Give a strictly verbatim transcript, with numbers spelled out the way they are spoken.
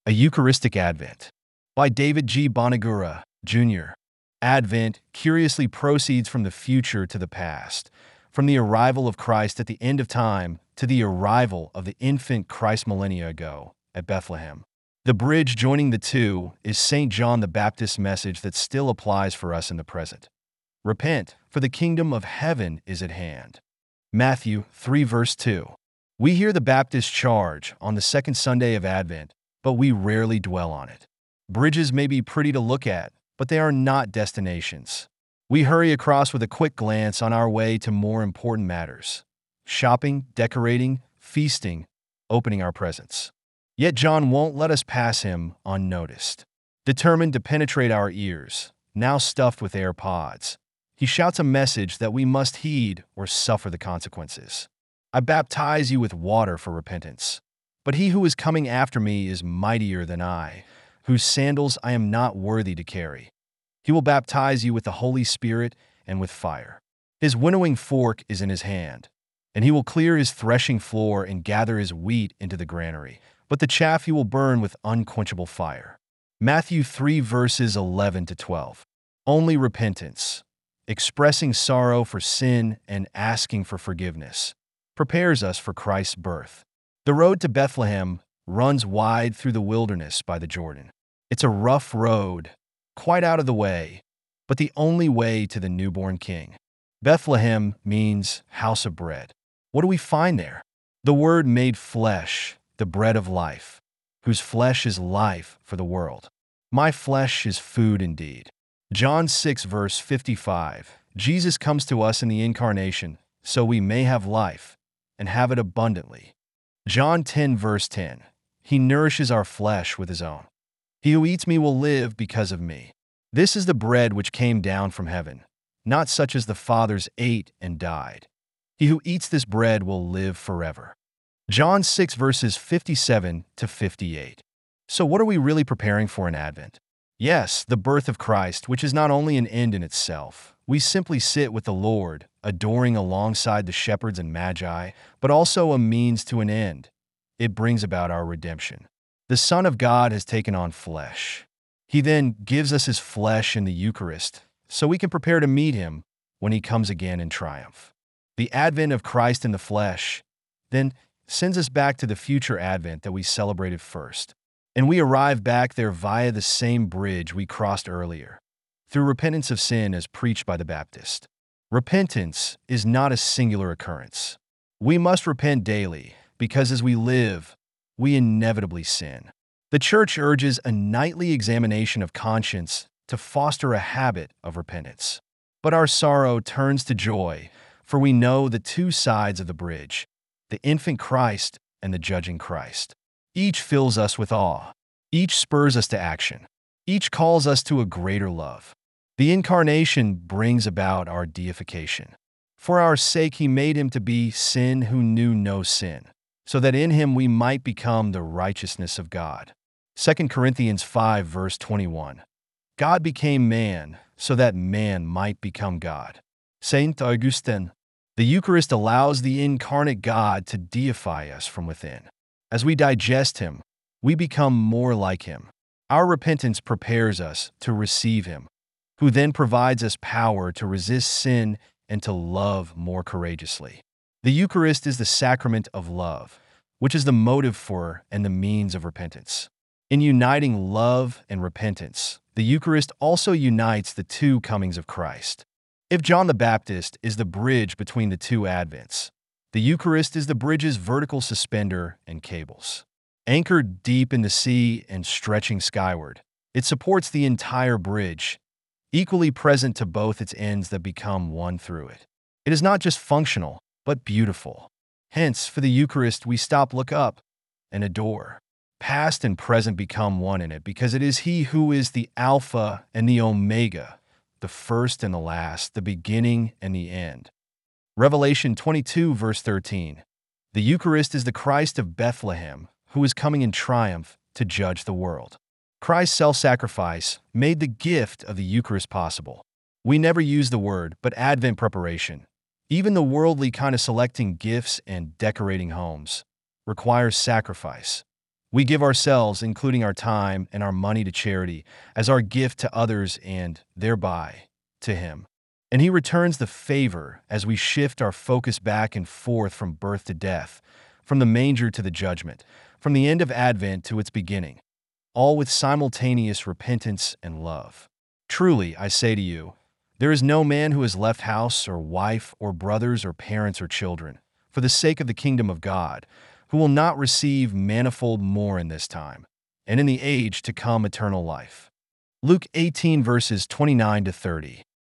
A Eucharistic Advent by David G. Bonagura, Junior Advent curiously proceeds from the future to the past, from the arrival of Christ at the end of time to the arrival of the infant Christ millennia ago at Bethlehem. The bridge joining the two is Saint John the Baptist's message that still applies for us in the present. Repent, for the kingdom of heaven is at hand. Matthew three verse two. We hear the Baptist charge on the second Sunday of Advent, but we rarely dwell on it. Bridges may be pretty to look at, but they are not destinations. We hurry across with a quick glance on our way to more important matters: shopping, decorating, feasting, opening our presents. Yet John won't let us pass him unnoticed. Determined to penetrate our ears, now stuffed with AirPods, he shouts a message that we must heed or suffer the consequences. I baptize you with water for repentance, but he who is coming after me is mightier than I, whose sandals I am not worthy to carry. He will baptize you with the Holy Spirit and with fire. His winnowing fork is in his hand, and he will clear his threshing floor and gather his wheat into the granary, but the chaff he will burn with unquenchable fire. Matthew three verses eleven to twelve. Only repentance, expressing sorrow for sin and asking for forgiveness, prepares us for Christ's birth. The road to Bethlehem runs wide through the wilderness by the Jordan. It's a rough road, quite out of the way, but the only way to the newborn king. Bethlehem means house of bread. What do we find there? The Word made flesh, the bread of life, whose flesh is life for the world. My flesh is food indeed. John six verse fifty-five. Jesus comes to us in the incarnation so we may have life and have it abundantly. John ten verse ten. He nourishes our flesh with his own. He who eats me will live because of me. This is the bread which came down from heaven, not such as the fathers ate and died. He who eats this bread will live forever. John six verses fifty-seven to fifty-eight. So what are we really preparing for in Advent? Yes, the birth of Christ, which is not only an end in itself. We simply sit with the Lord, adoring alongside the shepherds and magi, but also a means to an end. It brings about our redemption. The Son of God has taken on flesh. He then gives us his flesh in the Eucharist, so we can prepare to meet him when he comes again in triumph. The advent of Christ in the flesh then sends us back to the future Advent that we celebrated first. And we arrive back there via the same bridge we crossed earlier, through repentance of sin as preached by the Baptist. Repentance is not a singular occurrence. We must repent daily, because as we live, we inevitably sin. The Church urges a nightly examination of conscience to foster a habit of repentance. But our sorrow turns to joy, for we know the two sides of the bridge, the infant Christ and the judging Christ. Each fills us with awe. Each spurs us to action. Each calls us to a greater love. The Incarnation brings about our deification. For our sake he made him to be sin who knew no sin, so that in him we might become the righteousness of God. Second Corinthians five verse twenty-one. God became man so that man might become God. Saint Augustine. The Eucharist allows the incarnate God to deify us from within. As we digest him, we become more like him. Our repentance prepares us to receive him, who then provides us power to resist sin and to love more courageously. The Eucharist is the sacrament of love, which is the motive for and the means of repentance. In uniting love and repentance, the Eucharist also unites the two comings of Christ. If John the Baptist is the bridge between the two Advents, the Eucharist is the bridge's vertical suspender and cables. Anchored deep in the sea and stretching skyward, it supports the entire bridge, equally present to both its ends that become one through it. It is not just functional, but beautiful. Hence, for the Eucharist, we stop, look up, and adore. Past and present become one in it because it is he who is the Alpha and the Omega, the first and the last, the beginning and the end. Revelation twenty-two verse thirteen. The Eucharist is the Christ of Bethlehem, who is coming in triumph to judge the world. Christ's self-sacrifice made the gift of the Eucharist possible. We never use the word, but Advent preparation, even the worldly kind of selecting gifts and decorating homes, requires sacrifice. We give ourselves, including our time and our money, to charity as our gift to others and, thereby, to Him. And He returns the favor as we shift our focus back and forth from birth to death, from the manger to the judgment, from the end of Advent to its beginning, all with simultaneous repentance and love. Truly, I say to you, there is no man who has left house or wife or brothers or parents or children, for the sake of the kingdom of God, who will not receive manifold more in this time, and in the age to come eternal life. Luke eighteen verses twenty-nine to thirty.